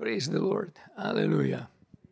Praise the Lord. Hallelujah.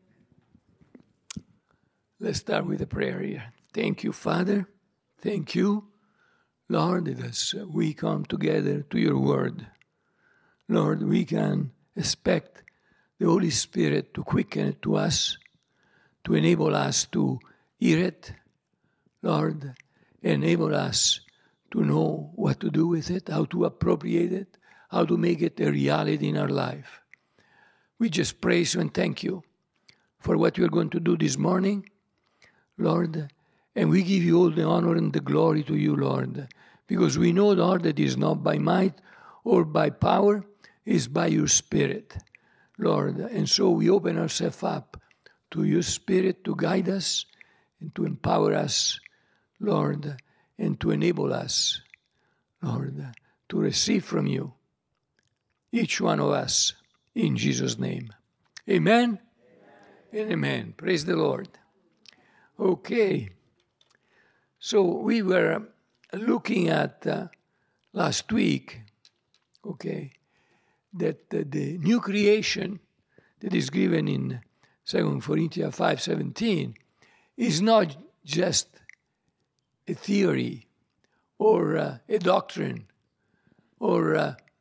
Let's start with a prayer here. Thank you, Father. Thank you, Lord, that as we come together to your word, Lord, we can expect the Holy Spirit to quicken it to us, to enable us to hear it, Lord, enable us to know what to do with it, how to appropriate it, how to make it a reality in our life. We just praise you and thank you for what you're going to do this morning, Lord, and we give you all the honor and the glory to you, Lord, because we know, Lord, that it is not by might or by power, it is by your Spirit, Lord. And so we open ourselves up to your Spirit to guide us and to empower us, Lord, and to enable us, Lord, to receive from you, each one of us, in Jesus' name. Amen? And amen. Praise the Lord. Okay. So we were looking at last week, okay, that the new creation that is given in 2 Corinthians 5:17 is not just a theory or a doctrine or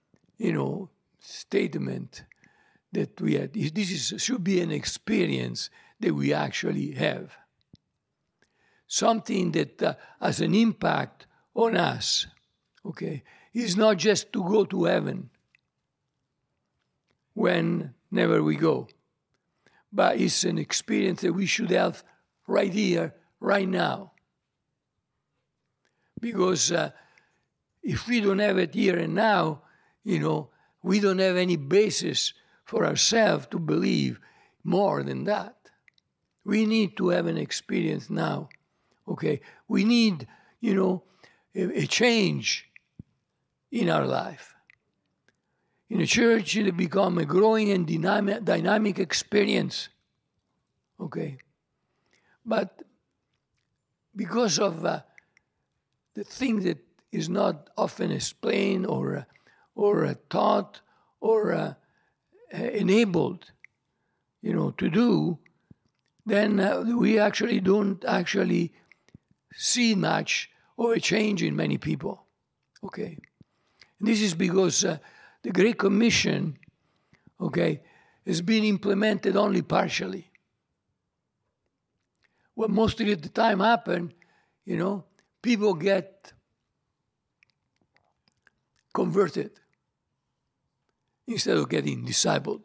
statement that we had. Should be an experience that we actually have. Something that has an impact on us, okay? It's not just to go to heaven whenever we go, but it's an experience that we should have right here, right now. Because if we don't have it here and now, we don't have any basis for ourselves to believe more than that. We need to have an experience now, okay? We need, a change in our life. In a church, it become a growing and dynamic experience, okay? But because of the thing that is not often explained or taught or enabled, to do, then we actually don't see much of a change in many people. Okay, and this is because the Great Commission, okay, has been implemented only partially. What mostly at the time happened, people get converted instead of getting discipled.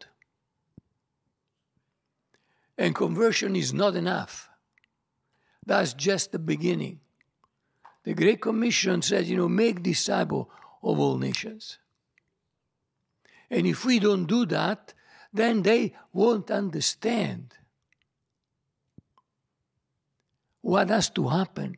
And conversion is not enough. That's just the beginning. The Great Commission says, make disciples of all nations. And if we don't do that, then they won't understand what has to happen,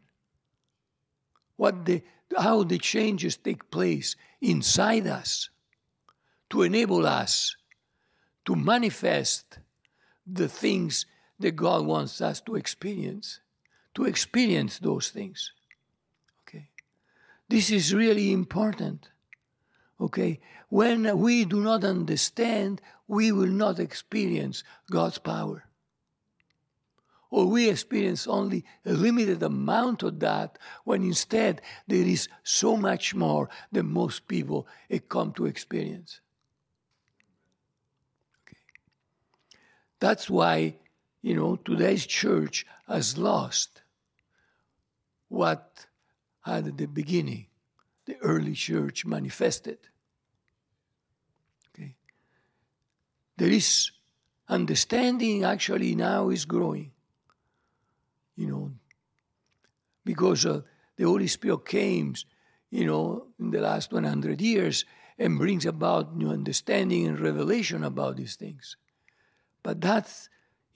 how the changes take place inside us to enable us to manifest the things that God wants us to experience those things. Okay, this is really important. Okay, when we do not understand, we will not experience God's power. Or we experience only a limited amount of that, when instead there is so much more than most people come to experience. Okay. That's why, today's church has lost what had at the beginning the early church manifested. Okay. There is understanding actually now is growing. Because the Holy Spirit came, in the last 100 years and brings about new understanding and revelation about these things. But that's,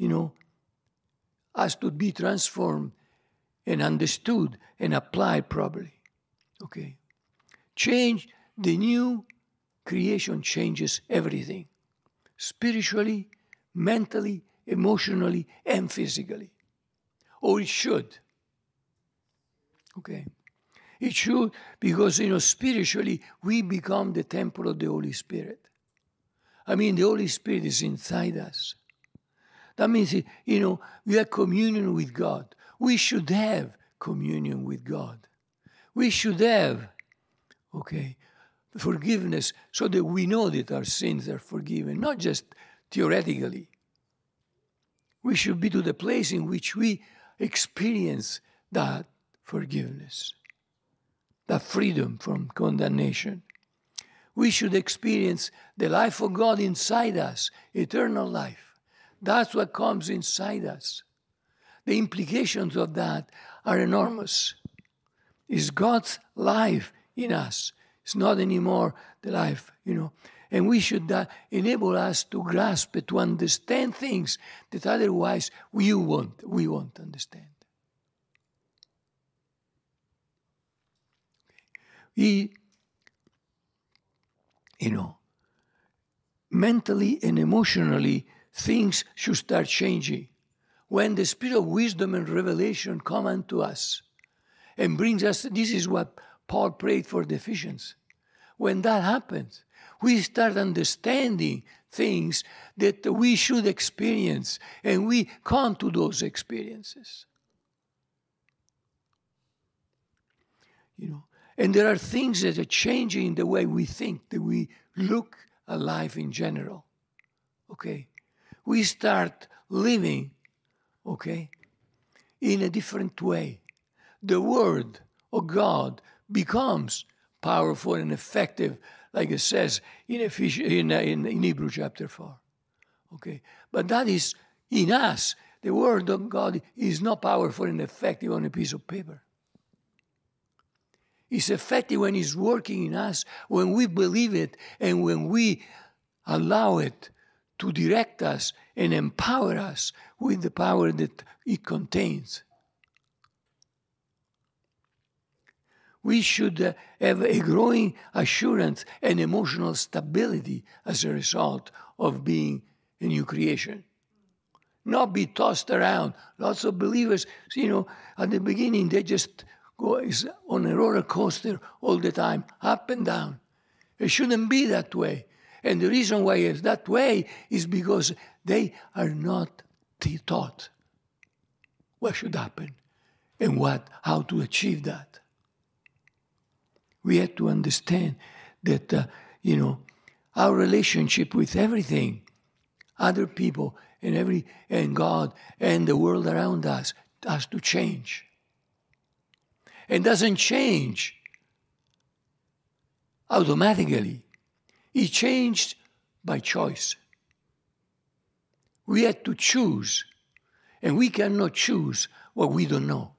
has to be transformed and understood and applied properly. Okay. Change, the new creation changes everything. Spiritually, mentally, emotionally, and physically. Or it should. Okay. It should, because, spiritually, we become the temple of the Holy Spirit. I mean, the Holy Spirit is inside us. That means, we have communion with God. We should have communion with God. We should have, forgiveness so that we know that our sins are forgiven, not just theoretically. We should be to the place in which we experience that forgiveness, that freedom from condemnation. We should experience the life of God inside us, eternal life. That's what comes inside us. The implications of that are enormous. It's God's life in us. It's not anymore the life, And we should enable us to grasp it, to understand things that otherwise we won't understand. Mentally and emotionally, things should start changing. When the spirit of wisdom and revelation come unto us and brings us, this is what Paul prayed for the Ephesians. When that happens, we start understanding things that we should experience, and we come to those experiences. And there are things that are changing the way we think, that we look at life in general. We start living, in a different way. The Word of God becomes powerful and effective, like it says in Hebrews chapter 4. But that is in us. The Word of God is not powerful and effective on a piece of paper. It's effective when it's working in us, when we believe it, and when we allow it to direct us and empower us with the power that it contains. We should have a growing assurance and emotional stability as a result of being a new creation. Not be tossed around. Lots of believers, at the beginning, they just go on a roller coaster all the time, up and down. It shouldn't be that way. And the reason why it's that way is because they are not taught what should happen and how to achieve that. We have to understand that, our relationship with everything, other people, and God and the world around us has to change. And doesn't change automatically. It changed by choice. We had to choose, and we cannot choose what we don't know.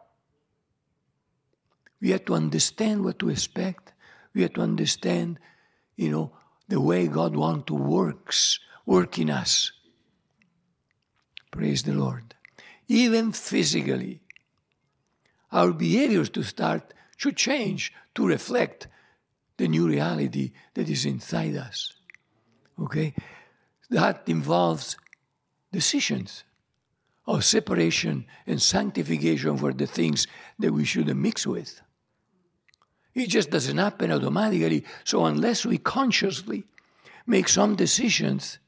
We have to understand what to expect. We have to understand, the way God wants to work in us. Praise the Lord. Even physically, our behaviors should change to reflect the new reality that is inside us. That involves decisions of separation and sanctification for the things that we shouldn't mix with. It just doesn't happen automatically. So unless we consciously make some decisions,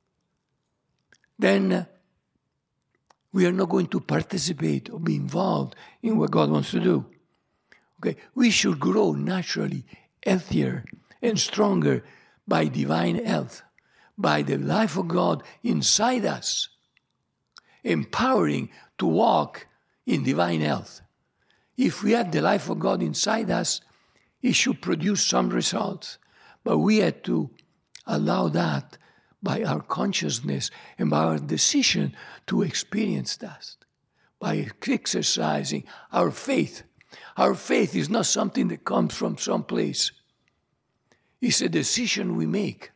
then we are not going to participate or be involved in what God wants to do. We should grow naturally healthier and stronger by divine health, by the life of God inside us, empowering to walk in divine health. If we have the life of God inside us, it should produce some results. But we have to allow that by our consciousness and by our decision to experience that, by exercising our faith. Our faith is not something that comes from some place. It's a decision we make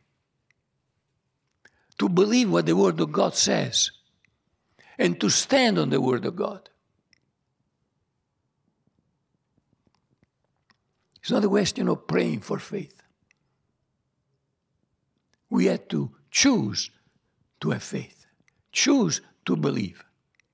to believe what the Word of God says and to stand on the Word of God. It's not a question of praying for faith. We have to choose to have faith, choose to believe.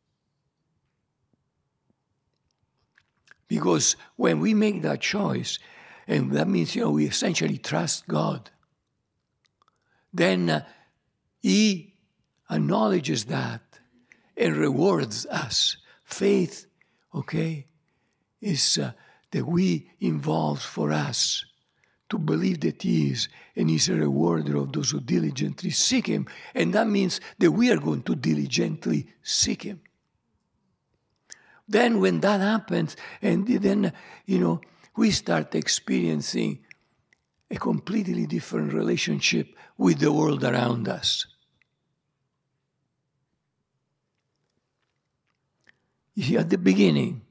Because when we make that choice, and that means, we essentially trust God, then he acknowledges that and rewards us. Faith, okay, is the we involves for us to believe that he is, and he's a rewarder of those who diligently seek him. And that means that we are going to diligently seek him. Then when that happens, and then, we start experiencing a completely different relationship with the world around us. You see, at the beginning,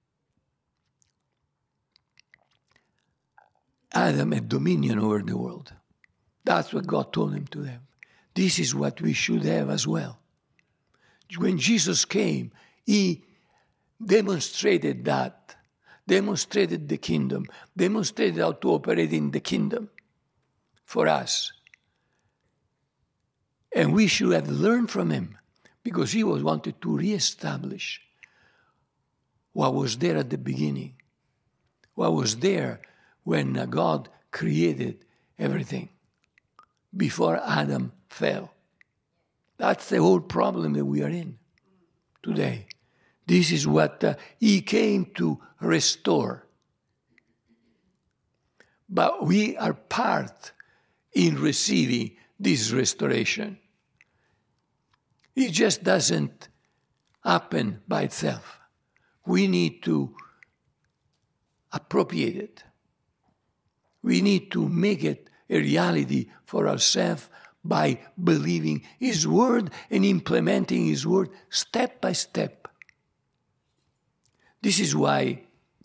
Adam had dominion over the world. That's what God told him to have. This is what we should have as well. When Jesus came, he demonstrated that, demonstrated the kingdom, demonstrated how to operate in the kingdom for us. And we should have learned from him, because he wanted to reestablish what was there at the beginning, what was there when God created everything before Adam fell. That's the whole problem that we are in today. This is what he came to restore. But we are part in receiving this restoration. It just doesn't happen by itself. We need to appropriate it. We need to make it a reality for ourselves by believing his word and implementing his word step by step. This is why,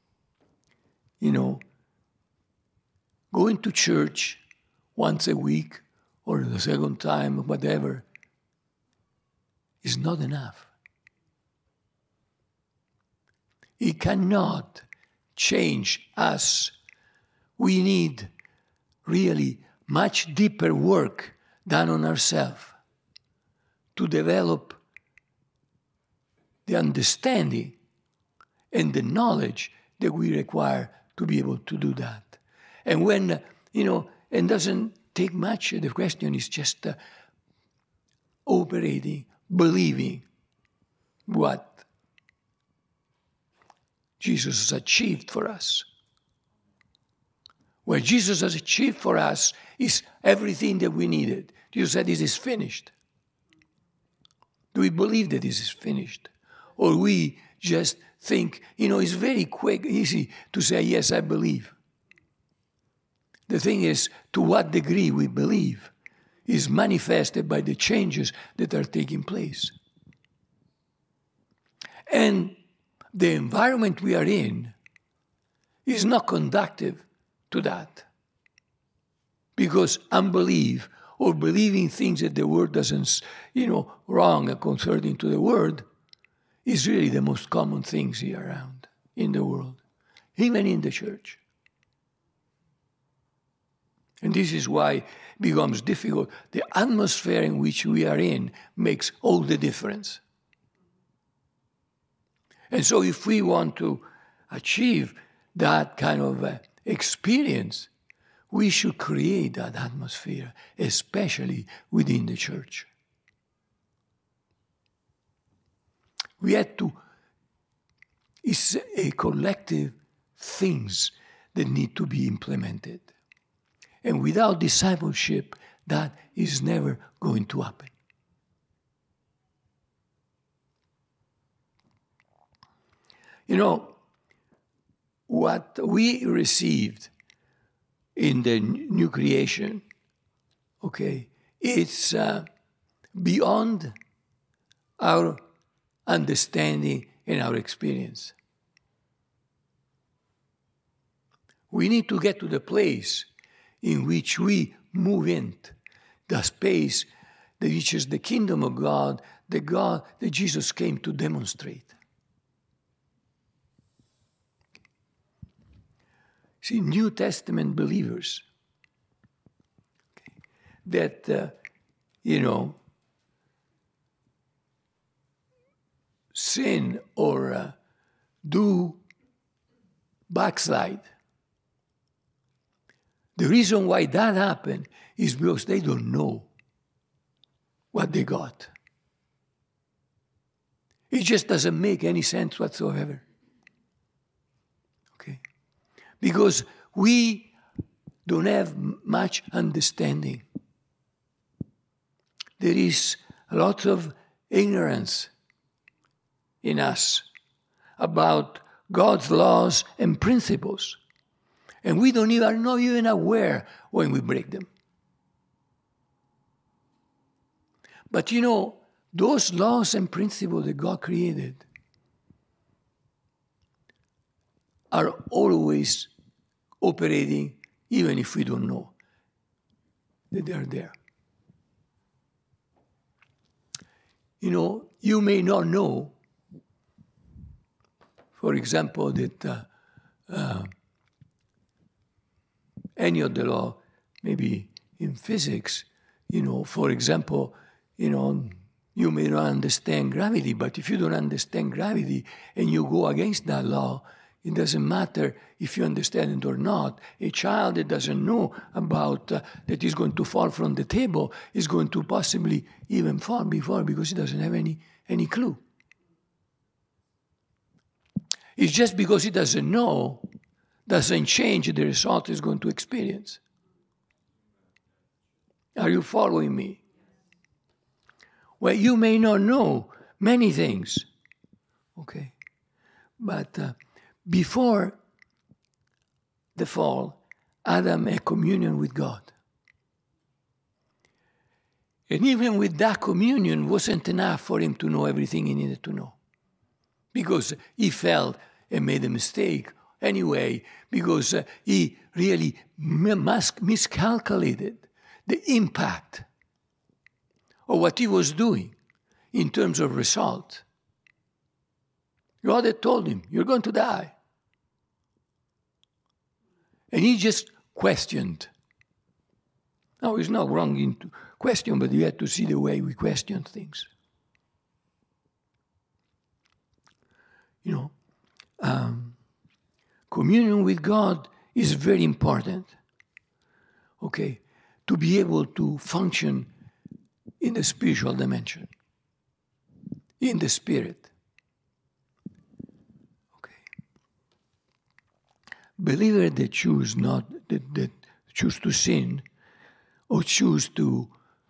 going to church once a week or the second time, whatever, is not enough. It cannot change us. We need really much deeper work done on ourselves to develop the understanding and the knowledge that we require to be able to do that. And when, it doesn't take much, the question is just operating, believing what Jesus has achieved for us. What Jesus has achieved for us is everything that we needed. Jesus said, "This is finished." Do we believe that this is finished? Or we just think, it's very easy to say, "Yes, I believe." The thing is, to what degree we believe is manifested by the changes that are taking place. And the environment we are in is not conducive to that. Because unbelief or believing things that the word doesn't, wrong concerning to the word, is really the most common things here around in the world, even in the church. And this is why it becomes difficult. The atmosphere in which we are in makes all the difference. And so if we want to achieve that kind of experience, we should create that atmosphere, especially within the church. We have to, it's a collective things that need to be implemented. And without discipleship, that is never going to happen. What we received in the new creation, it's beyond our understanding and our experience. We need to get to the place in which we move into the space that which is the kingdom of God that Jesus came to demonstrate. See, New Testament believers that, sin or do backslide, The reason why that happened is because they don't know what they got. It just doesn't make any sense whatsoever. Okay? Because we don't have much understanding. There is a lot of ignorance in us about God's laws and principles. And we are not even aware when we break them. But those laws and principles that God created are always operating, even if we don't know that they are there. You may not know, for example, that any of the law, maybe in physics, for example, you may not understand gravity, but if you don't understand gravity and you go against that law, it doesn't matter if you understand it or not. A child that doesn't know about that is going to fall from the table is going to possibly even fall before because he doesn't have any clue. It's just because he doesn't know doesn't change the result he's going to experience. Are you following me? Well, you may not know many things, okay? But before the fall, Adam had communion with God. And even with that communion, wasn't enough for him to know everything he needed to know. Because he fell and made a mistake anyway, because he really miscalculated the impact of what he was doing in terms of result. God had told him, you're going to die. And he just questioned. Now, it's not wrong to question, but you have to see the way we question things. Communion with God is very important, okay, to be able to function in the spiritual dimension, in the spirit. Okay. Believers that choose to sin or choose to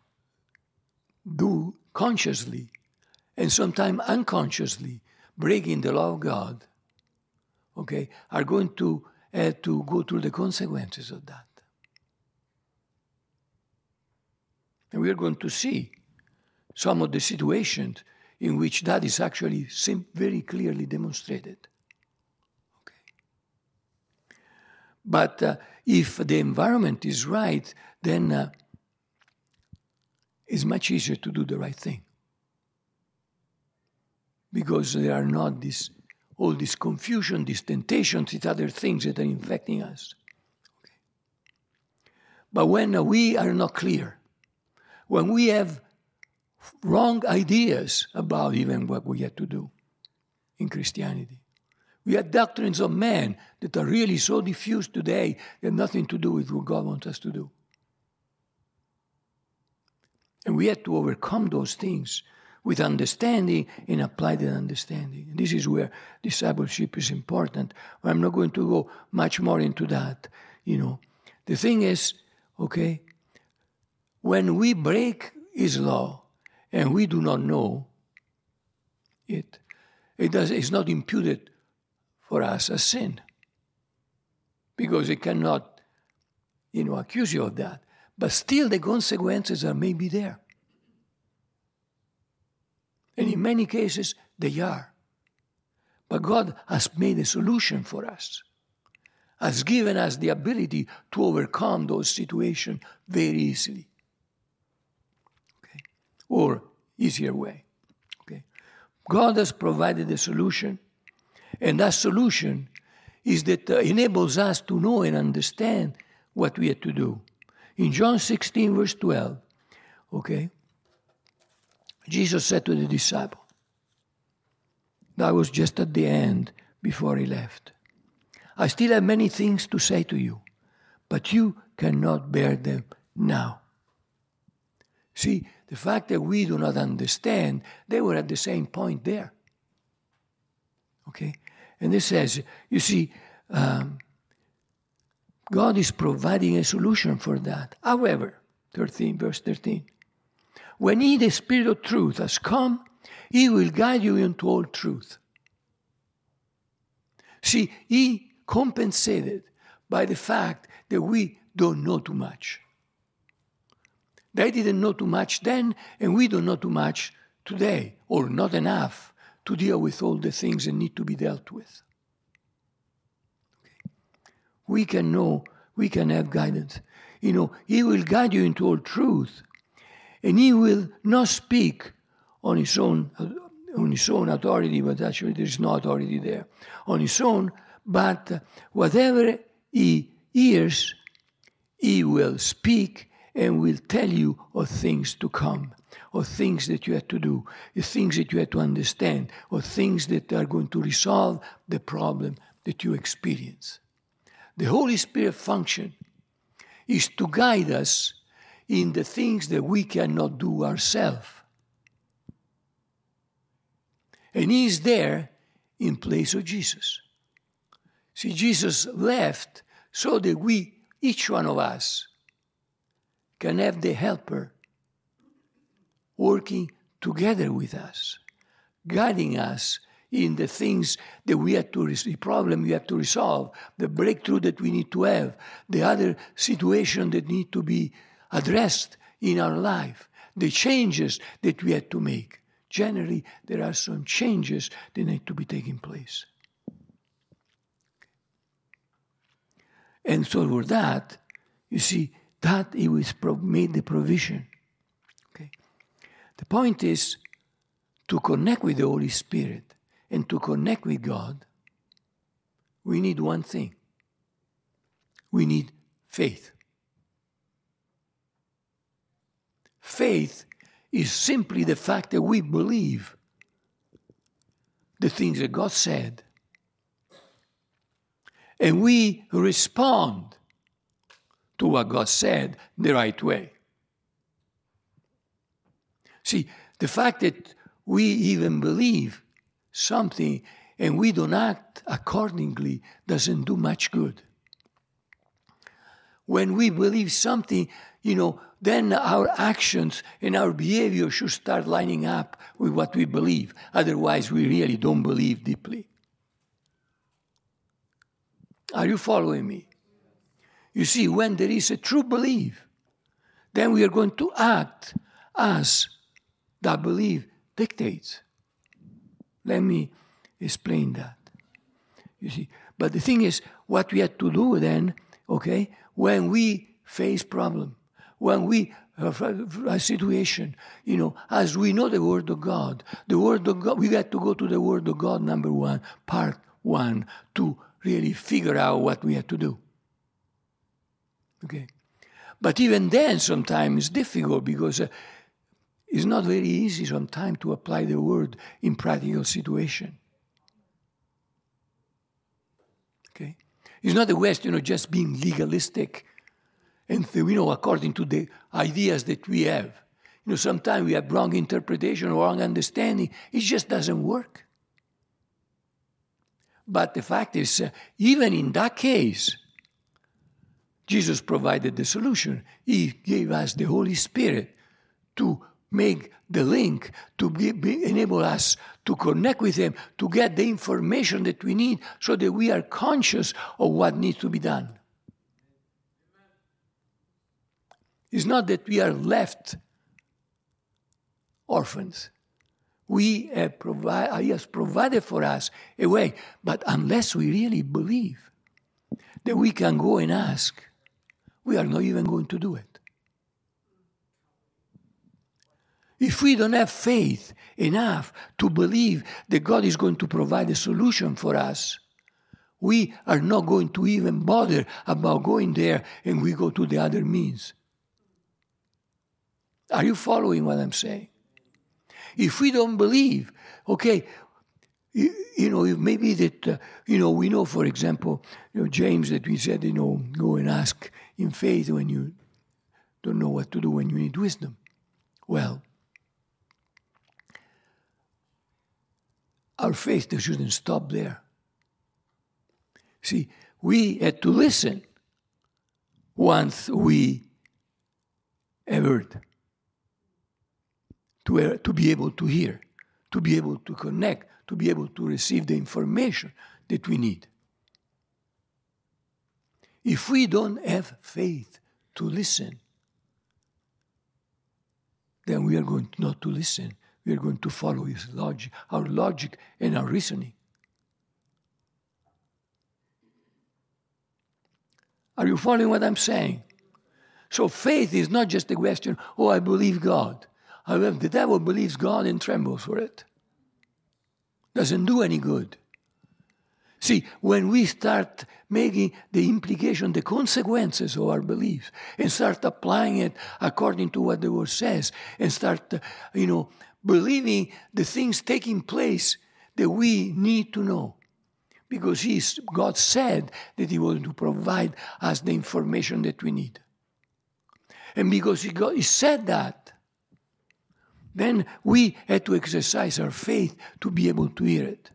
do consciously and sometimes unconsciously breaking the law of God, okay, are going to have to go through the consequences of that. And we are going to see some of the situations in which that is actually very clearly demonstrated. Okay. But if the environment is right, then it's much easier to do the right thing. Because there are not all this confusion, these temptations, these other things that are infecting us. Okay. But when we are not clear, when we have wrong ideas about even what we have to do in Christianity, we have doctrines of man that are really so diffused today that have nothing to do with what God wants us to do. And we have to overcome those things with understanding and apply that understanding. And this is where discipleship is important. I'm not going to go much more into that. The thing is, okay, when we break his law and we do not know it's not imputed for us as sin. Because it cannot, accuse you of that. But still the consequences are maybe there. And in many cases, they are. But God has made a solution for us, has given us the ability to overcome those situations very easily. Okay? Or easier way. Okay? God has provided a solution, and that solution is that enables us to know and understand what we have to do. In John 16, verse 12, okay, Jesus said to the disciple, that was just at the end before he left, I still have many things to say to you, but you cannot bear them now. See, the fact that we do not understand, they were at the same point there. Okay? And it says, you see, God is providing a solution for that. However, verse 13, when He, the Spirit of truth, has come, He will guide you into all truth. See, He compensated by the fact that we don't know too much. They didn't know too much then, and we don't know too much today, or not enough to deal with all the things that need to be dealt with. Okay. We can know, we can have guidance. You know, He will guide you into all truth, and He will not speak on His own authority, but actually there is no authority there, on His own, but whatever He hears, He will speak and will tell you of things to come, of things that you have to do, of things that you have to understand, of things that are going to resolve the problem that you experience. The Holy Spirit function is to guide us in the things that we cannot do ourselves. And He is there in place of Jesus. See, Jesus left so that we, each one of us, can have the helper working together with us, guiding us in the things that we have to, the problem we have to resolve, the breakthrough that we need to have, the other situation that need to be addressed in our life, the changes that we have to make. Generally, there are some changes that need to be taking place. And so for that, you see, that He was made the provision. Okay. The point is to connect with the Holy Spirit and to connect with God, we need one thing. We need faith. Faith is simply the fact that we believe the things that God said, and we respond to what God said the right way. See, the fact that we even believe something and we don't act accordingly doesn't do much good. When we believe something, then our actions and our behavior should start lining up with what we believe. Otherwise, we really don't believe deeply. Are you following me? You see, when there is a true belief, then we are going to act as that belief dictates. Let me explain that. You see, but the thing is, what we have to do then, okay, when we face problem, when we have a situation, as we know the Word of God, we got to go to the Word of God, number one, part one, to really figure out what we have to do. Okay, but even then, sometimes it's difficult because it's not very easy sometimes to apply the word in practical situation. Okay, it's not a question of just being legalistic and according to the ideas that we have. Sometimes we have wrong interpretation or wrong understanding. It just doesn't work. But the fact is, even in that case, Jesus provided the solution. He gave us the Holy Spirit to make the link, to enable us to connect with Him, to get the information that we need so that we are conscious of what needs to be done. It's not that we are left orphans. He has provided for us a way, but unless we really believe that we can go and ask, we are not even going to do it. If we don't have faith enough to believe that God is going to provide a solution for us, we are not going to even bother about going there and we go to the other means. Are you following what I'm saying? If we don't believe, okay, maybe that, we know, for example, James, that we said, go and ask in faith when you don't know what to do, when you need wisdom. Well, our faith shouldn't stop there. See, we had to listen once we have heard, to be able to hear, to be able to connect, to be able to receive the information that we need. If we don't have faith to listen, then we are going not to listen. We are going to follow his logic, our logic and our reasoning. Are you following what I'm saying? So faith is not just a question, I believe God. However, the devil believes God and trembles for it. Doesn't do any good. See, when we start making the implication, the consequences of our beliefs, and start applying it according to what the word says, and start, believing the things taking place that we need to know. Because God said that he was to provide us the information that we need. And because he said that, then we had to exercise our faith to be able to hear it.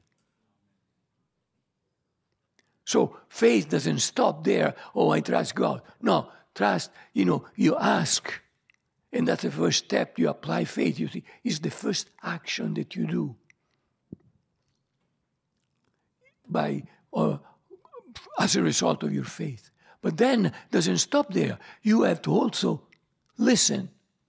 So faith doesn't stop there, I trust God. No, trust, you ask. And that's the first step. You apply faith, you see. It's the first action that you do. As a result of your faith. But then it doesn't stop there. You have to also listen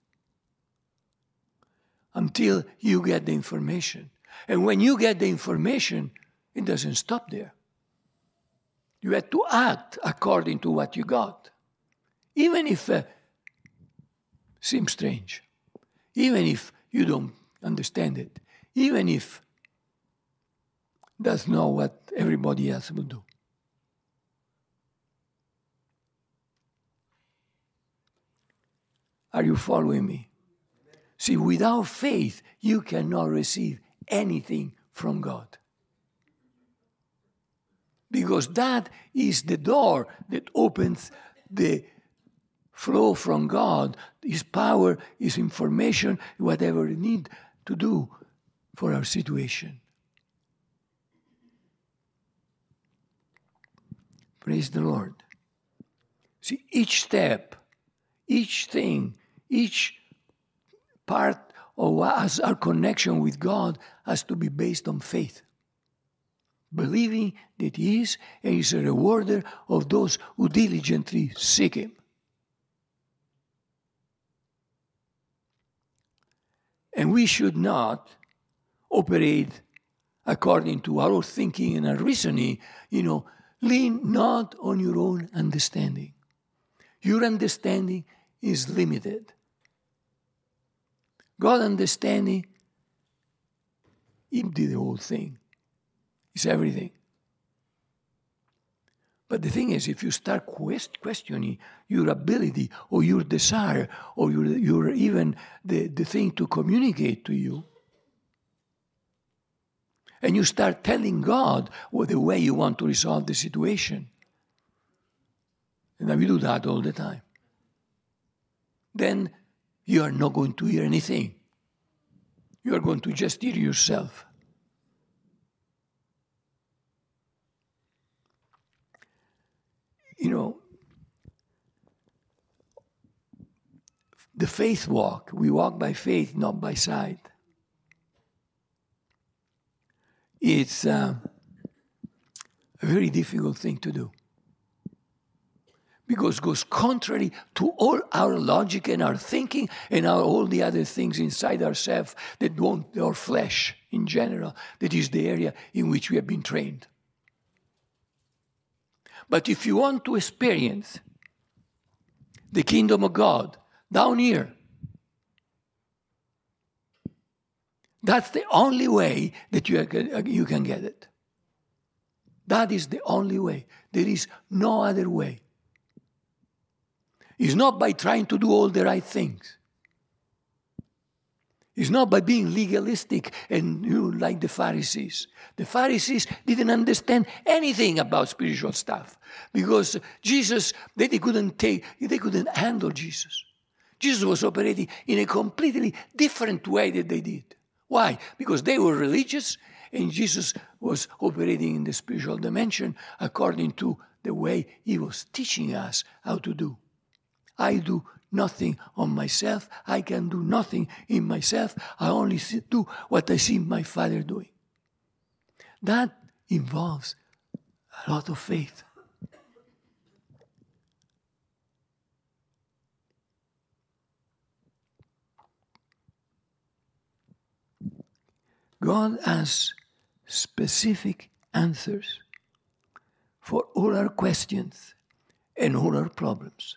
until you get the information. And when you get the information, it doesn't stop there. You have to act according to what you got. Even if it seems strange. Even if you don't understand it. Even if that's not what everybody else will do. Are you following me? See, without faith, you cannot receive anything from God. Because that is the door that opens the flow from God, His power, His information, whatever we need to do for our situation. Praise the Lord. See, each step, each thing, each part of our connection with God has to be based on faith. Believing that He is and is a rewarder of those who diligently seek Him. And we should not operate according to our thinking and our reasoning, lean not on your own understanding. Your understanding is limited. God's understanding, He did the whole thing. It's everything. But the thing is, if you start questioning your ability or your desire or your even the thing to communicate to you, and you start telling God the way you want to resolve the situation, and we do that all the time, then you are not going to hear anything. You are going to just hear yourself. The faith walk, we walk by faith, not by sight. It's a very difficult thing to do. Because it goes contrary to all our logic and our thinking and all the other things inside ourselves that want our flesh in general. That is the area in which we have been trained. But if you want to experience the kingdom of God down here, that's the only way that you can get it. That is the only way. There is no other way. It's not by trying to do all the right things. It's not by being legalistic and like the Pharisees. The Pharisees didn't understand anything about spiritual stuff because Jesus, they couldn't handle Jesus. Jesus was operating in a completely different way that they did. Why? Because they were religious and Jesus was operating in the spiritual dimension according to the way he was teaching us how to do. I do nothing on myself. I can do nothing in myself. I only do what I see my Father doing. That involves a lot of faith. God has specific answers for all our questions and all our problems.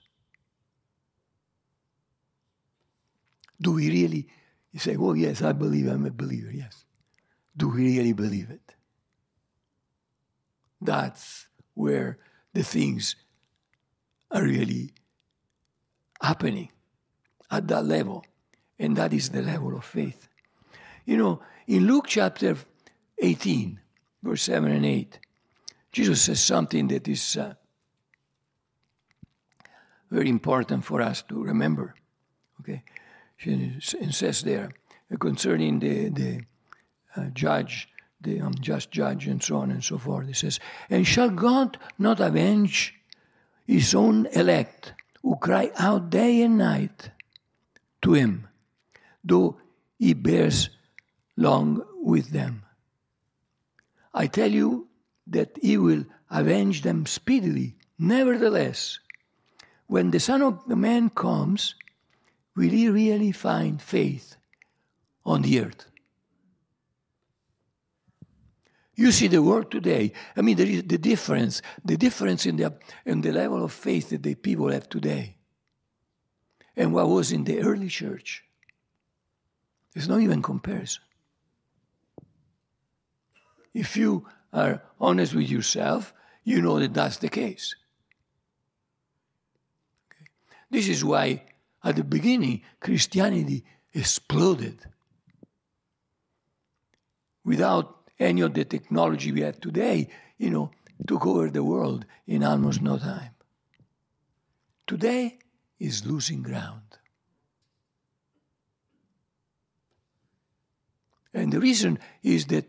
Do we really, you say, oh yes, I believe, I'm a believer, yes. Do we really believe it? That's where the things are really happening at that level. And that is the level of faith. You know, in Luke chapter 18, verse 7 and 8, Jesus says something that is very important for us to remember. Okay, it says there concerning the judge, the unjust judge, and so on and so forth. It says, "And shall God not avenge his own elect, who cry out day and night to him, though he bears long with them? I tell you that he will avenge them speedily. Nevertheless, when the Son of the Man comes, will he really find faith on the earth?" You see the world today. I mean, there is the difference in the level of faith that the people have today and what was in the early church. There's no even comparison. If you are honest with yourself, you know that that's the case. Okay. This is why at the beginning, Christianity exploded. Without any of the technology we have today, took over the world in almost no time. Today is losing ground. And the reason is that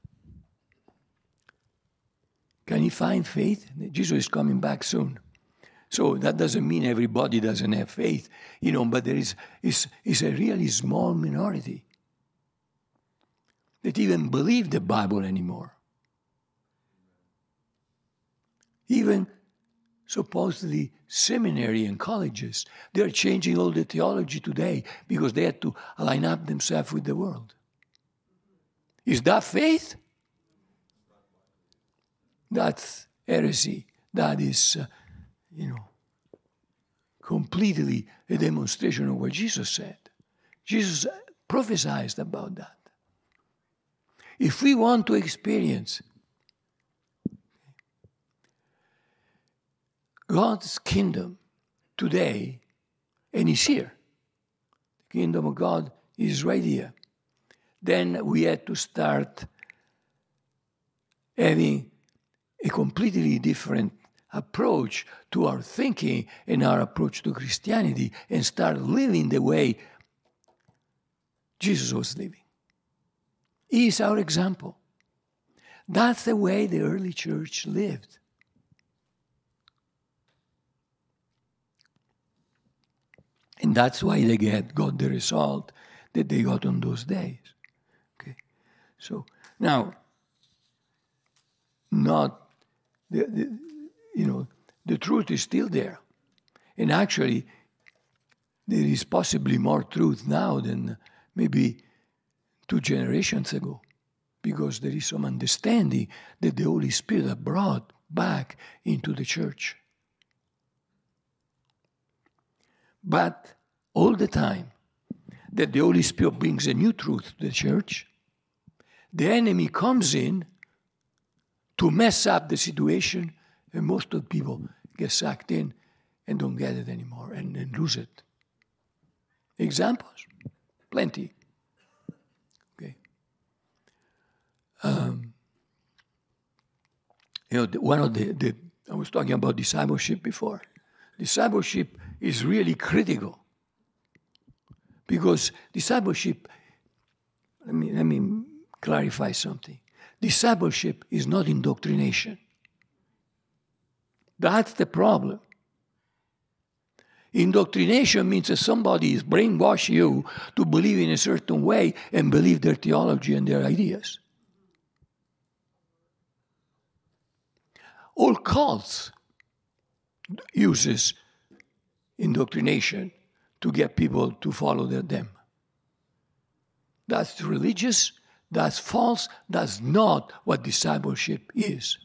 can you find faith? Jesus is coming back soon. So that doesn't mean everybody doesn't have faith, but there is a really small minority that even believe the Bible anymore. Even supposedly seminary and colleges, they're changing all the theology today because they had to line up themselves with the world. Is that faith? That's heresy. That is, completely a demonstration of what Jesus said. Jesus prophesied about that. If we want to experience God's kingdom today, and it's here, the kingdom of God is right here, then we had to start having a completely different approach to our thinking and our approach to Christianity and start living the way Jesus was living. He is our example. That's the way the early church lived. And that's why they got the result that they got on those days. Okay, so now, not the truth is still there, and actually, there is possibly more truth now than maybe 2 generations ago, because there is some understanding that the Holy Spirit brought back into the church. But all the time that the Holy Spirit brings a new truth to the church, the enemy comes in to mess up the situation, and most of the people get sucked in and don't get it anymore and lose it. Examples? Plenty. one of the I was talking about discipleship before. Discipleship is really critical because discipleship, let me clarify something. Discipleship is not indoctrination. That's the problem. Indoctrination means that somebody is brainwashing you to believe in a certain way and believe their theology and their ideas. All cults uses indoctrination to get people to follow them. That's religious, that's false, that's not what discipleship is.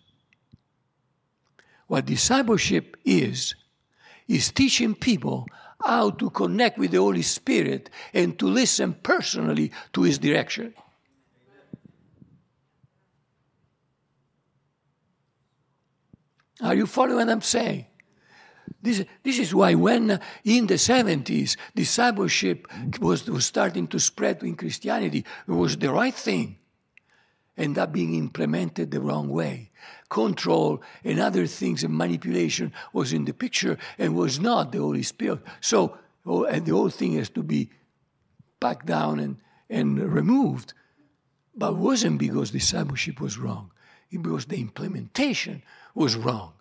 What discipleship is teaching people how to connect with the Holy Spirit and to listen personally to His direction. Are you following what I'm saying? This is why when in the 70s discipleship was starting to spread in Christianity, it was the right thing. Ended up being implemented the wrong way. Control and other things and manipulation was in the picture and was not the Holy Spirit. So and the whole thing has to be packed down and removed. But it wasn't because discipleship was wrong. It was the implementation was wrong.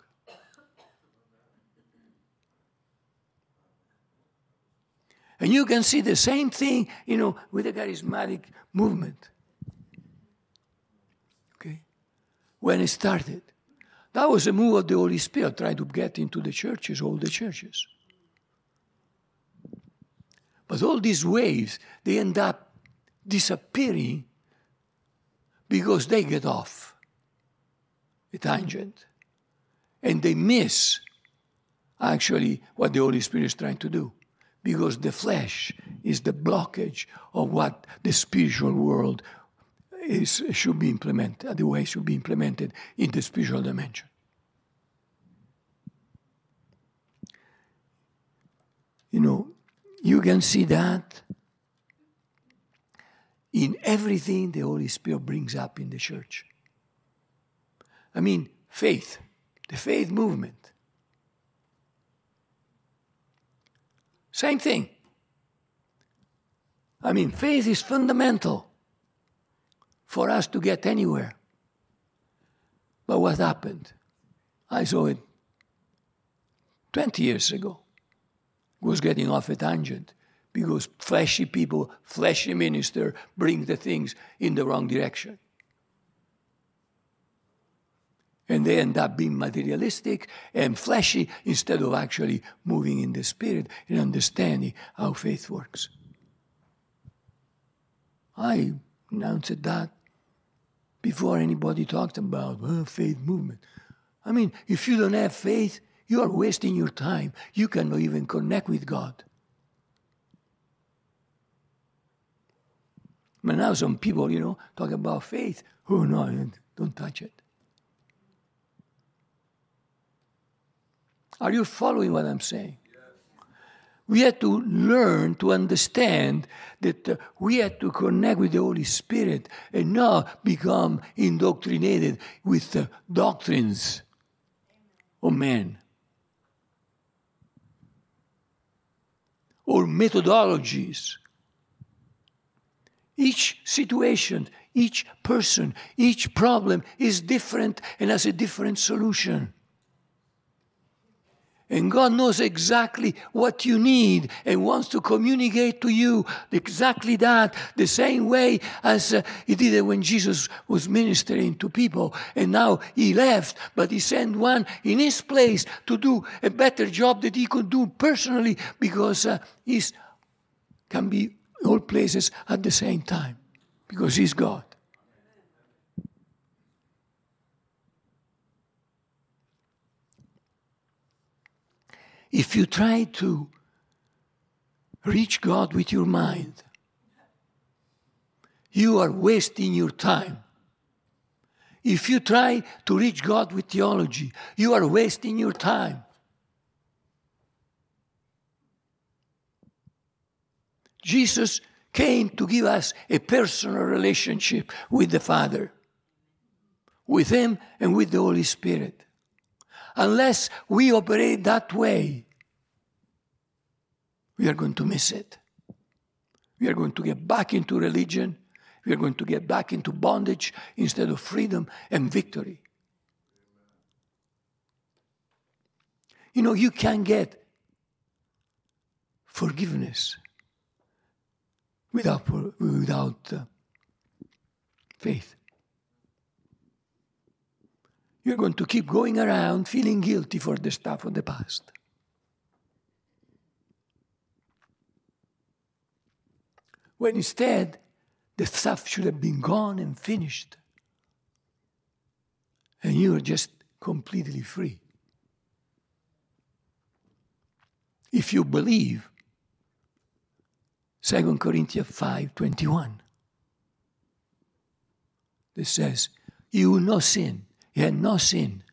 And you can see the same thing, with the charismatic movement. Okay? When it started. That was a move of the Holy Spirit, trying to get into the churches, all the churches. But all these waves, they end up disappearing because they get off a tangent. And they miss, actually, what the Holy Spirit is trying to do. Because the flesh is the blockage of what the spiritual world should be implemented, the way it should be implemented in the spiritual dimension. You can see that in everything the Holy Spirit brings up in the church. Faith, the faith movement. Same thing. Faith is fundamental for us to get anywhere. But what happened? I saw it 20 years ago. It was getting off a tangent because fleshy people, fleshy ministers bring the things in the wrong direction. And they end up being materialistic and fleshy instead of actually moving in the Spirit and understanding how faith works. I announced that before anybody talked about faith movement. If you don't have faith, you are wasting your time. You cannot even connect with God. But now some people, talk about faith. Oh, no, don't touch it. Are you following what I'm saying? Yes. We have to learn to understand that we have to connect with the Holy Spirit and not become indoctrinated with the doctrines of men or methodologies. Each situation, each person, each problem is different and has a different solution. And God knows exactly what you need and wants to communicate to you exactly that, the same way as He did it when Jesus was ministering to people. And now He left, but He sent one in His place to do a better job that He could do personally because He can be all places at the same time because He's God. If you try to reach God with your mind, you are wasting your time. If you try to reach God with theology, you are wasting your time. Jesus came to give us a personal relationship with the Father. with Him and with the Holy Spirit. Unless we operate that way, we are going to miss it. We are going to get back into religion. We are going to get back into bondage instead of freedom and victory. You know, you can get forgiveness without faith. You're going to keep going around feeling guilty for the stuff of the past. When instead, the stuff should have been gone and finished. And you are just completely free. If you believe, 2 Corinthians 5:21, it says, you no sin, he had no sin,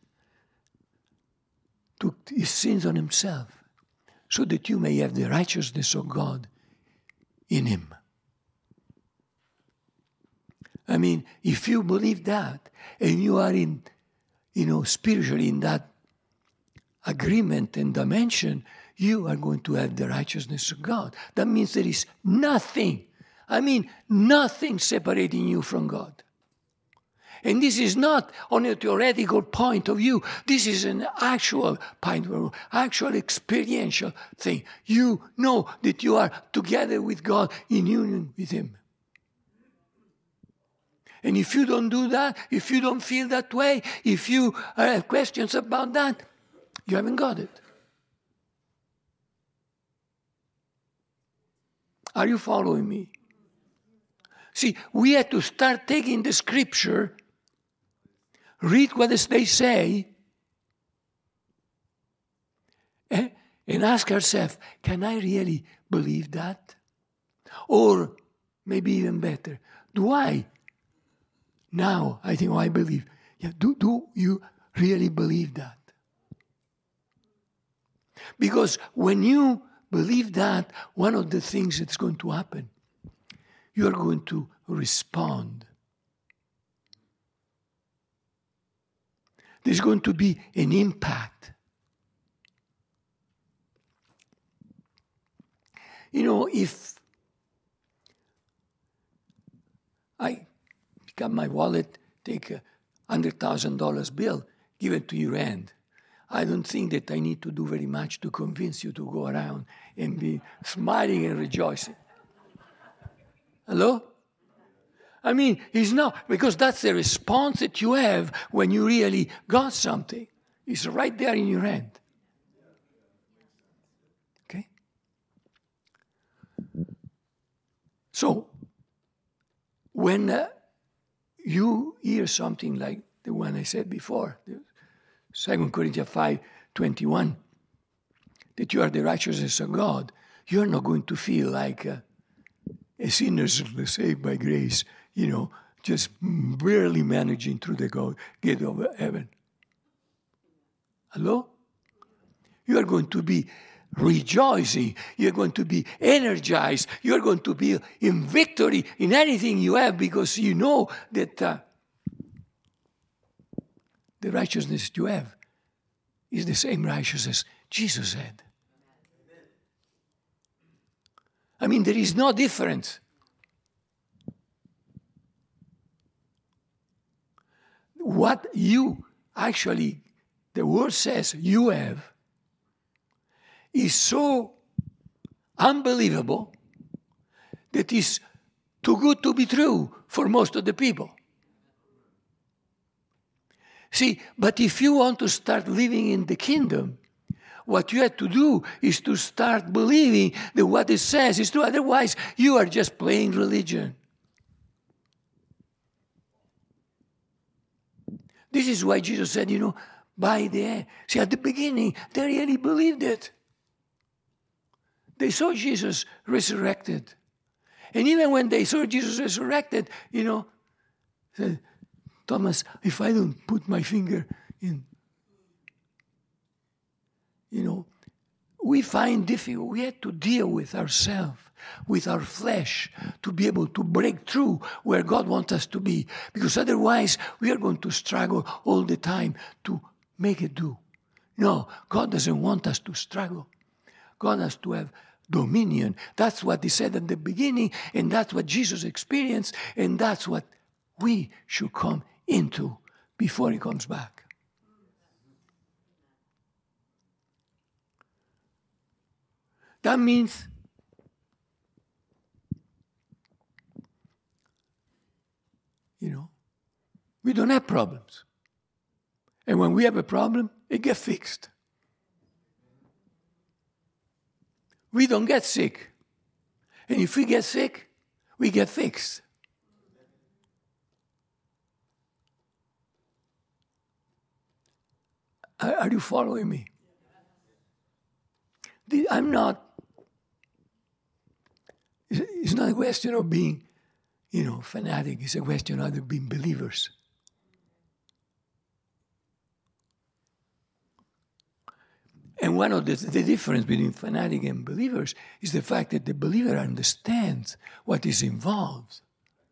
took his sins on himself, so that you may have the righteousness of God in him. I mean, if you believe that, and you are in, spiritually in that agreement and dimension, you are going to have the righteousness of God. That means there is nothing separating you from God. And this is not on a theoretical point of view. This is an actual point of view, actual experiential thing. You know that you are together with God in union with Him. And if you don't do that, if you don't feel that way, if you have questions about that, you haven't got it. Are you following me? See, we have to start taking the scripture, read what they say, and ask ourselves, can I really believe that? Or maybe even better, do I? Now, I think, I believe. Yeah, do you really believe that? Because when you believe that, one of the things that's going to happen, you are going to respond. There's going to be an impact. If I pick up my wallet, take a $100,000 bill, give it to your hand, I don't think that I need to do very much to convince you to go around and be smiling and rejoicing. Hello? I mean, it's not, because that's the response that you have when you really got something. It's right there in your hand. Okay? So, when you hear something like the one I said before, 2 Corinthians 5:21, that you are the righteousness of God, you're not going to feel like a sinner saved by grace, just barely managing through the gate of heaven. Hello? You are going to be rejoicing. You're going to be energized. You're going to be in victory in anything you have, because you know that the righteousness you have is the same righteousness Jesus had. I mean, there is no difference. What you actually, the word says you have, is so unbelievable that is too good to be true for most of the people. See, but if you want to start living in the kingdom, what you have to do is to start believing that what it says is true. Otherwise, you are just playing religion. This is why Jesus said, by the end. See, at the beginning, they really believed it. They saw Jesus resurrected. And even when they saw Jesus resurrected, said, Thomas, if I don't put my finger in, we find difficult. We have to deal with ourselves with our flesh to be able to break through where God wants us to be. Because otherwise, we are going to struggle all the time to make it do. No, God doesn't want us to struggle. God has to have dominion. That's what he said at the beginning, and that's what Jesus experienced, and that's what we should come into before he comes back. That means we don't have problems. And when we have a problem, it gets fixed. We don't get sick. And if we get sick, we get fixed. Are you following me? I'm not. It's not a question of being, fanatic. It's a question of being believers. And one of the difference between fanatic and believers is the fact that the believer understands what is involved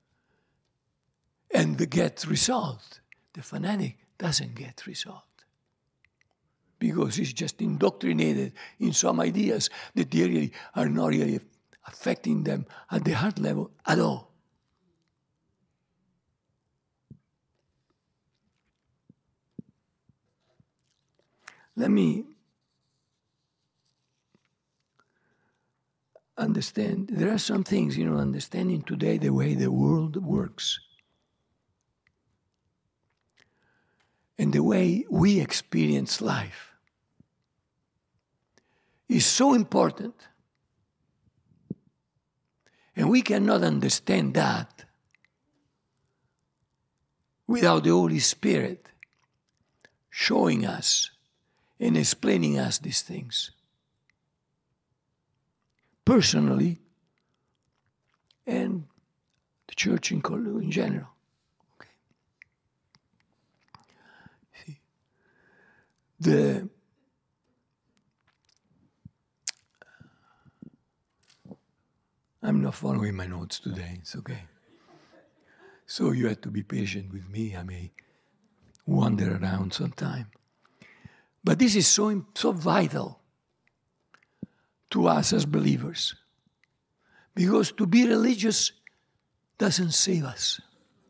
and gets result. The fanatic doesn't get result because he's just indoctrinated in some ideas that they really are not really affecting them at the heart level at all. Let me understand. There are some things, understanding today the way the world works and the way we experience life is so important. And we cannot understand that without the Holy Spirit showing us and explaining us these things. Personally, and the church in general. Okay. See, I'm not following my notes today. It's okay. So you have to be patient with me. I may wander around sometime. But this is so vital to us as believers. Because to be religious doesn't save us.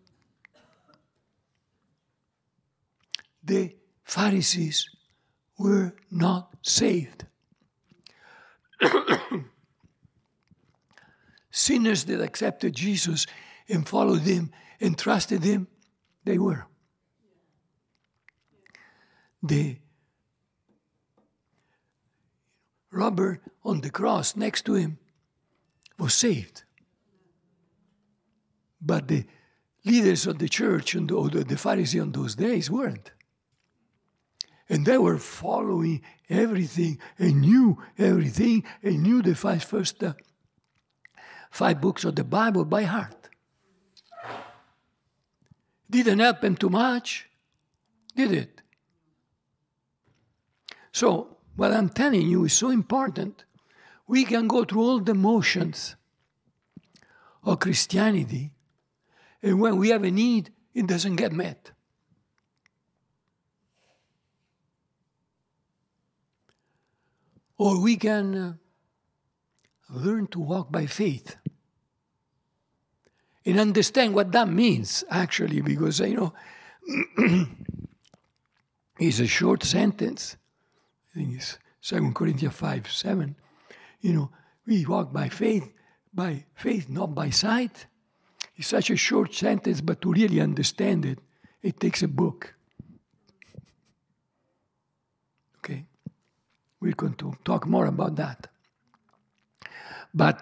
The Pharisees were not saved. Sinners that accepted Jesus and followed him and trusted him, they were. The robber on the cross next to him was saved. But the leaders of the church and the Pharisees on those days weren't. And they were following everything and knew everything and knew the first 5 books of the Bible by heart. Didn't help them too much, did it? So, what I'm telling you is so important. We can go through all the motions of Christianity, and when we have a need, it doesn't get met. Or we can learn to walk by faith and understand what that means, actually, because, it's a short sentence. I think it's 2 Corinthians 5:7. We walk by faith, not by sight. It's such a short sentence, but to really understand it, it takes a book. Okay? We're going to talk more about that. But,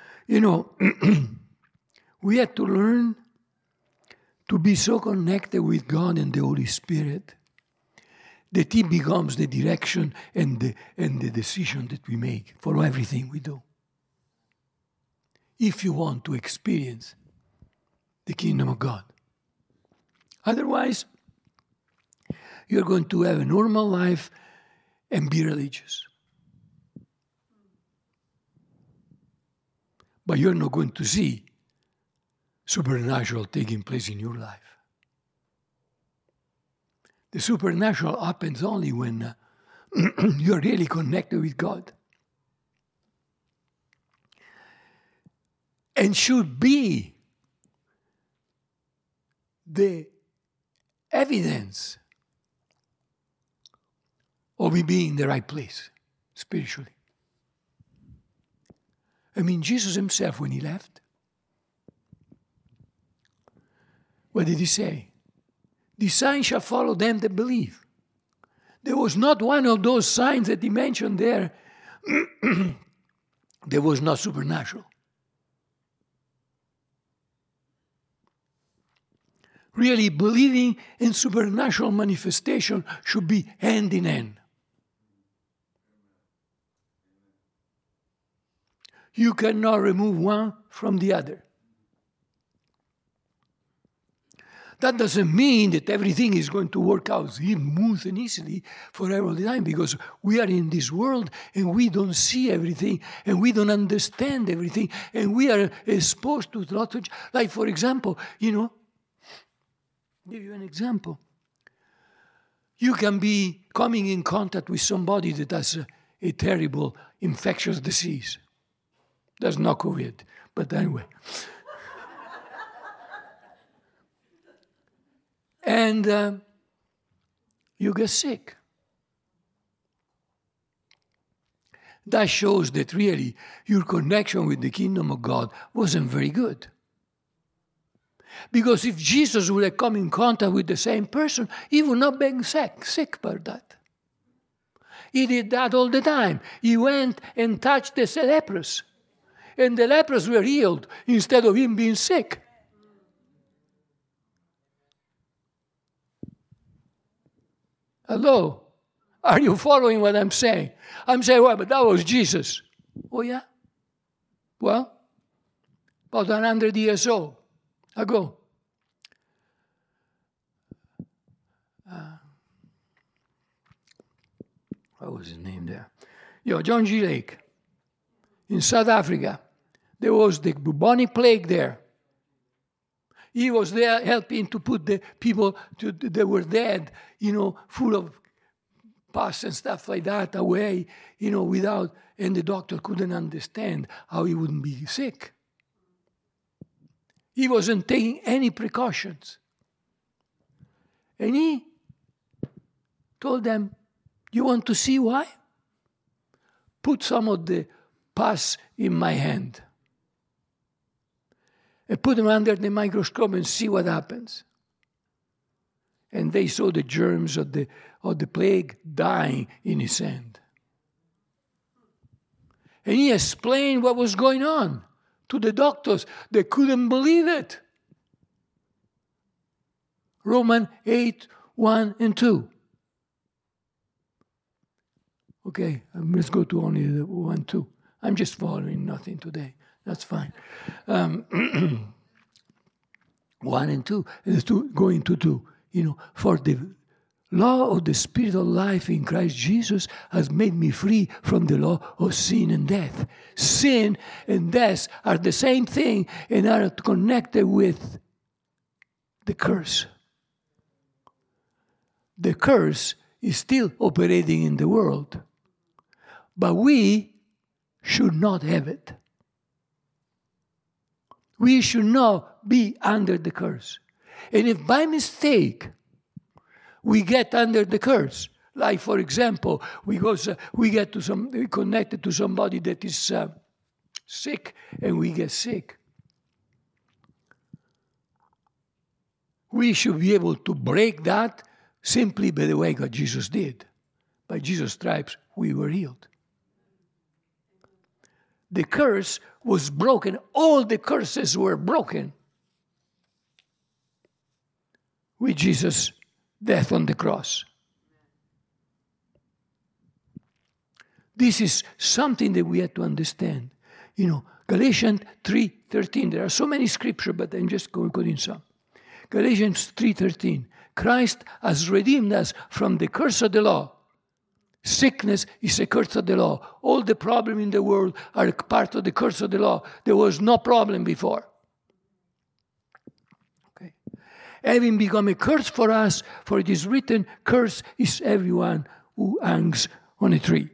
we have to learn to be so connected with God and the Holy Spirit that He becomes the direction and the decision that we make for everything we do. If you want to experience the kingdom of God. Otherwise, you're going to have a normal life and be religious. but you're not going to see supernatural taking place in your life. The supernatural happens only when you're really connected with God. And should be the evidence of me being in the right place spiritually. I mean, Jesus himself, when he left, what did he say? The signs shall follow them that believe. There was not one of those signs that he mentioned there that was not supernatural. Really, believing in supernatural manifestation should be hand in hand. You cannot remove one from the other. That doesn't mean that everything is going to work out smooth and easily forever all the time, because we are in this world and we don't see everything and we don't understand everything and we are exposed to lots of, like for example, give you an example. You can be coming in contact with somebody that has a terrible infectious disease. That's not COVID, but anyway. And you get sick. That shows that really your connection with the kingdom of God wasn't very good. Because if Jesus would have come in contact with the same person, he would not be sick by that. He did that all the time. He went and touched the lepers. And the lepers were healed instead of him being sick. Hello? Are you following what I'm saying? I'm saying, well, but that was Jesus. Oh, yeah? Well, about 100 years ago. What was his name there? John G. Lake. In South Africa, there was the bubonic plague there. He was there helping to put the people that were dead, full of pus and stuff like that away, without, and the doctor couldn't understand how he wouldn't be sick. He wasn't taking any precautions. And he told them, you want to see why? Put some of the pus in my hand. And put them under the microscope and see what happens. And they saw the germs of the plague dying in his hand. And he explained what was going on to the doctors. They couldn't believe it. Romans 8, 1 and 2. Okay, let's go to only the 1, 2. I'm just following nothing today. That's fine. 1 and 2, going to 2. For the law of the Spirit of life in Christ Jesus has made me free from the law of sin and death. Sin and death are the same thing and are connected with the curse. The curse is still operating in the world, but we should not have it. We should not be under the curse. And if by mistake we get under the curse, like for example, we connected to somebody that is sick, and we get sick, we should be able to break that simply by the way God Jesus did. By Jesus' stripes, we were healed. The curse was broken. All the curses were broken with Jesus' death on the cross. This is something that we have to understand. Galatians 3:13. There are so many scriptures, but I'm just quoting some. Galatians 3:13. Christ has redeemed us from the curse of the law, Sickness is a curse of the law. All the problems in the world are part of the curse of the law. There was no problem before. Okay. Having become a curse for us, for it is written, curse is everyone who hangs on a tree.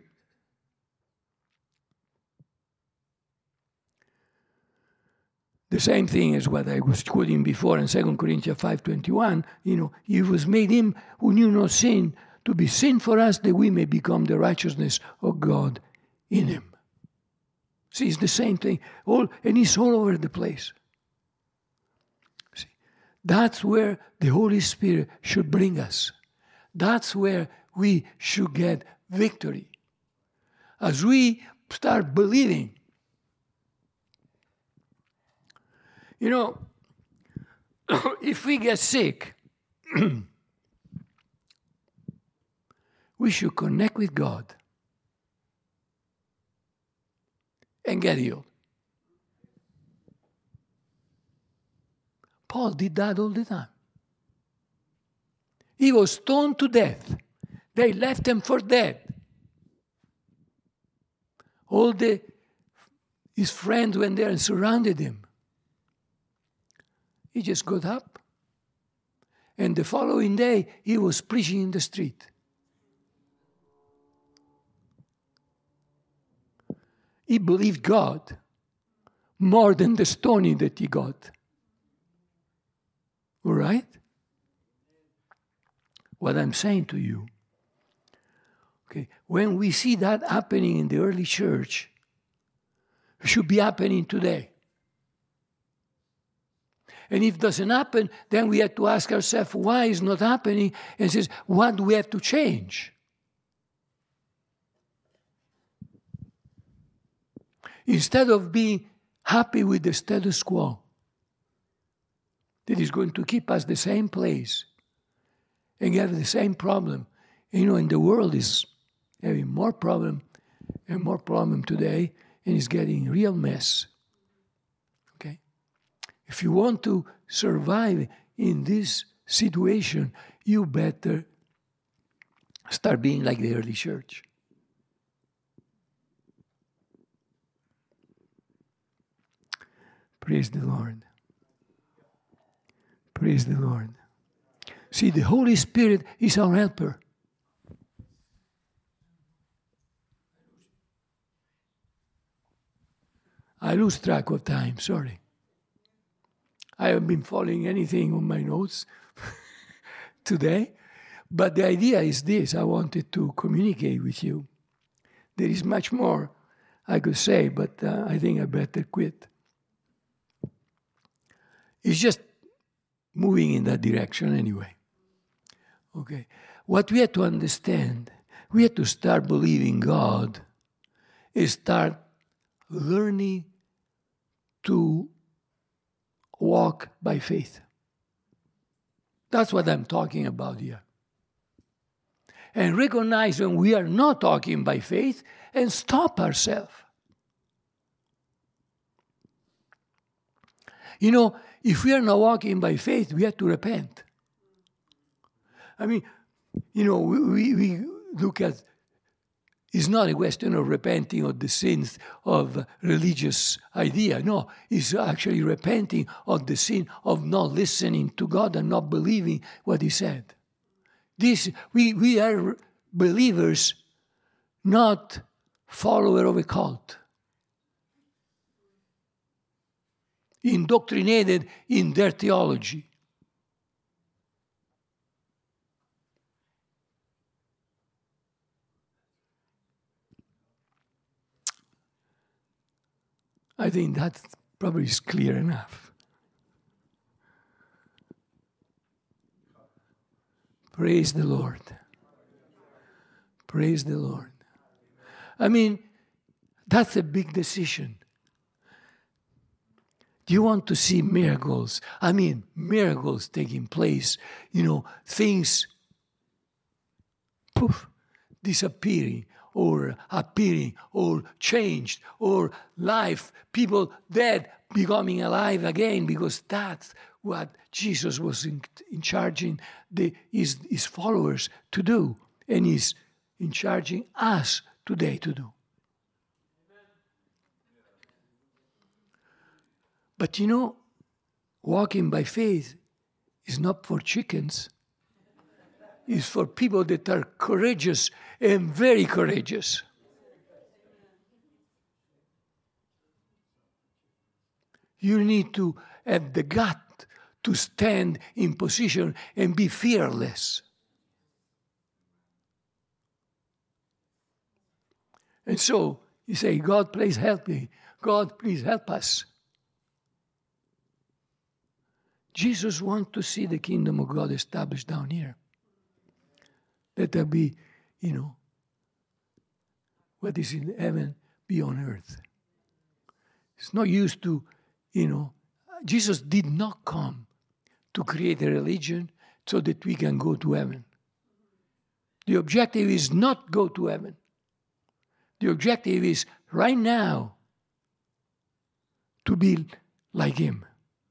The same thing as what I was quoting before in 2 Corinthians 5:21. He was made him who knew no sin to be sin for us, that we may become the righteousness of God in him. See, it's the same thing. And it's all over the place. See, that's where the Holy Spirit should bring us. That's where we should get victory. As we start believing. If we get sick, we should connect with God and get healed. Paul did that all the time. He was stoned to death. They left him for dead. His friends went there and surrounded him. He just got up. And the following day, he was preaching in the street. He believed God more than the stoning that he got. All right? What I'm saying to you, okay, when we see that happening in the early church, it should be happening today. And if it doesn't happen, then we have to ask ourselves, why it's not happening? And says, what do we have to change? Instead of being happy with the status quo, that is going to keep us the same place and have the same problem. And the world is having more problem and more problem today, and it's getting a real mess. Okay? If you want to survive in this situation, you better start being like the early church. Praise the Lord. Praise the Lord. See, the Holy Spirit is our helper. I lose track of time, sorry. I haven't been following anything on my notes today, but the idea is this. I wanted to communicate with you. There is much more I could say, but I think I better quit. It's just moving in that direction anyway. Okay. What we have to understand, we have to start believing God, is start learning to walk by faith. That's what I'm talking about here. And recognize when we are not talking by faith and stop ourselves. If we are not walking by faith, we have to repent. I mean, we look at, it's not a question of repenting of the sins of religious idea. No, it's actually repenting of the sin of not listening to God and not believing what He said. We are believers, not followers of a cult. Indoctrinated in their theology. I think that probably is clear enough. Praise the Lord. Praise the Lord. I mean, that's a big decision. Do you want to see miracles? I mean, miracles taking place. Things, disappearing or appearing or changed or life, people dead becoming alive again, because that's what Jesus was in charging his followers to do. And he's, in charging us today to do. But walking by faith is not for chickens. It's for people that are courageous and very courageous. You need to have the gut to stand in position and be fearless. And so you say, God, please help me. God, please help us. Jesus wants to see the kingdom of God established down here. Let there be, what is in heaven be on earth. It's not used to, Jesus did not come to create a religion so that we can go to heaven. The objective is not go to heaven. The objective is right now to be like him.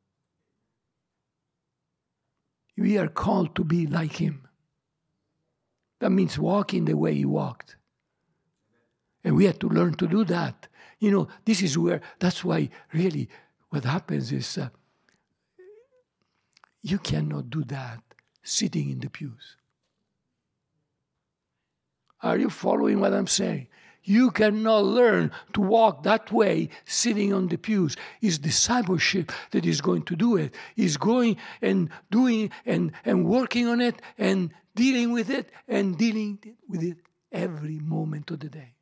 We are called to be like him. That means walking the way he walked. And we have to learn to do that. This is that's why really what happens is you cannot do that sitting in the pews. Are you following what I'm saying? You cannot learn to walk that way sitting on the pews. It's discipleship that is going to do it. It's going and doing and working on it and dealing with it every moment of the day.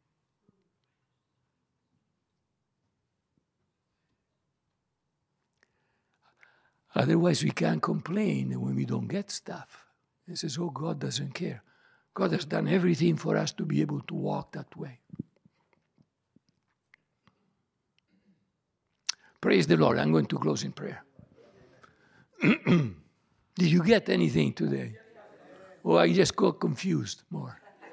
Otherwise, we can't complain when we don't get stuff. It says, oh, God doesn't care. God has done everything for us to be able to walk that way. Praise the Lord. I'm going to close in prayer. Did you get anything today? Or I just got confused more?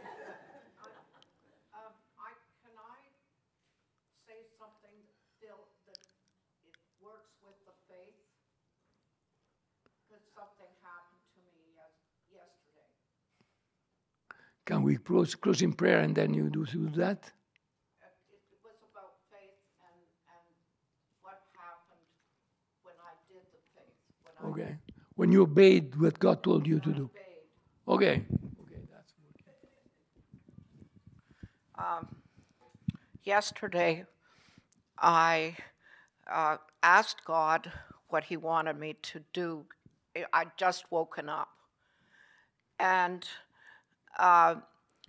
Can I say something still that it works with the faith? Because something happened to me yesterday. Can we close in prayer and then you do that? It was about faith and what happened when I did the faith. Okay. When you obeyed what God told you to do. Okay. That's good. Yesterday, I asked God what he wanted me to do. I'd just woken up. And I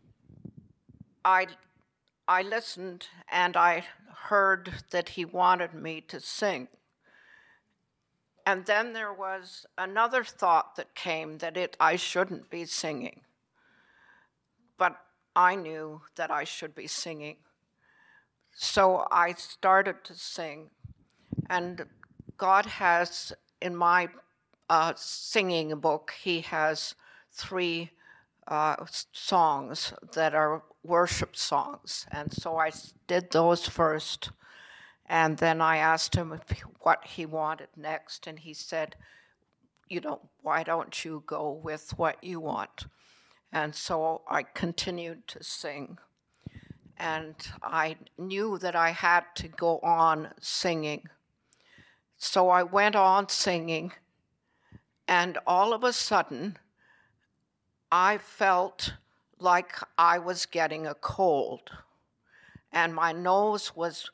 listened and I heard that he wanted me to sing. And then there was another thought that came that I shouldn't be singing. But I knew that I should be singing. So I started to sing. And God has, in my singing book, he has 3 songs that are worship songs. And so I did those first. And then I asked him what he wanted next. And he said, why don't you go with what you want? And so I continued to sing. And I knew that I had to go on singing. So I went on singing. And all of a sudden, I felt like I was getting a cold. And my nose was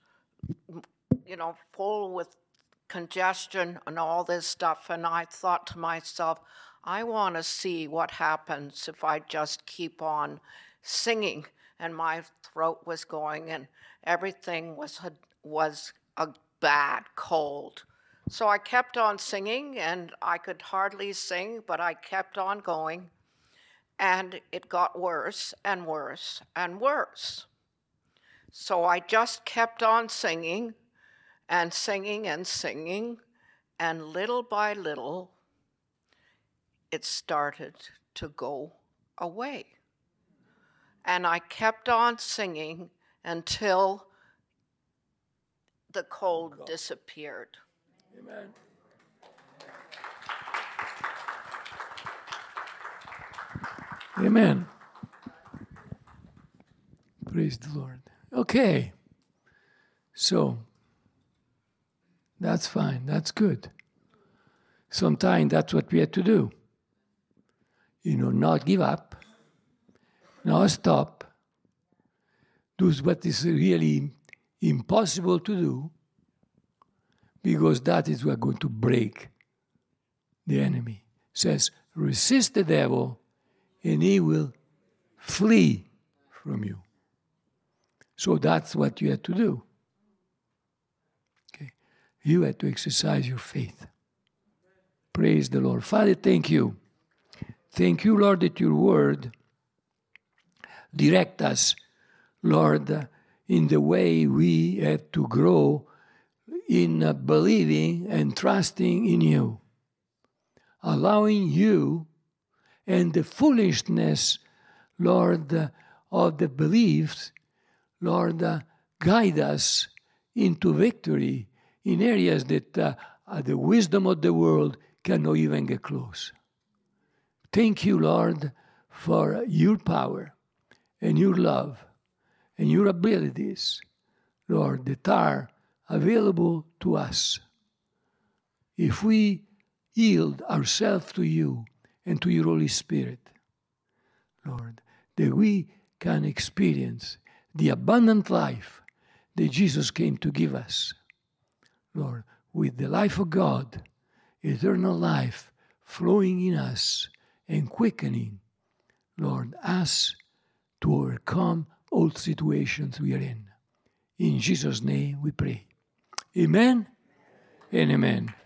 full with congestion and all this stuff. And I thought to myself, I want to see what happens if I just keep on singing. And my throat was going and everything was a bad cold. So I kept on singing and I could hardly sing, but I kept on going. And it got worse and worse and worse. So I just kept on singing and singing and singing, and little by little, it started to go away. And I kept on singing until the cold disappeared. Amen. Amen. Praise the Lord. Okay. So, that's fine. That's good. Sometimes that's what we have to do. Not give up. Not stop. Do what is really impossible to do, because that is what is going to break the enemy. It says, resist the devil and he will flee from you. So that's what you have to do. Okay. You have to exercise your faith. Praise the Lord. Father, thank you. Thank you, Lord, that your word direct us, Lord, in the way we have to grow in believing and trusting in you. Allowing you and the foolishness, Lord, of the beliefs, Lord, guide us into victory in areas that the wisdom of the world cannot even get close. Thank you, Lord, for your power and your love and your abilities, Lord, that are available to us. If we yield ourselves to you and to your Holy Spirit, Lord, that we can experience the abundant life that Jesus came to give us. Lord, with the life of God, eternal life flowing in us and quickening, Lord, us to overcome all situations we are in. In Jesus' name we pray. Amen and amen.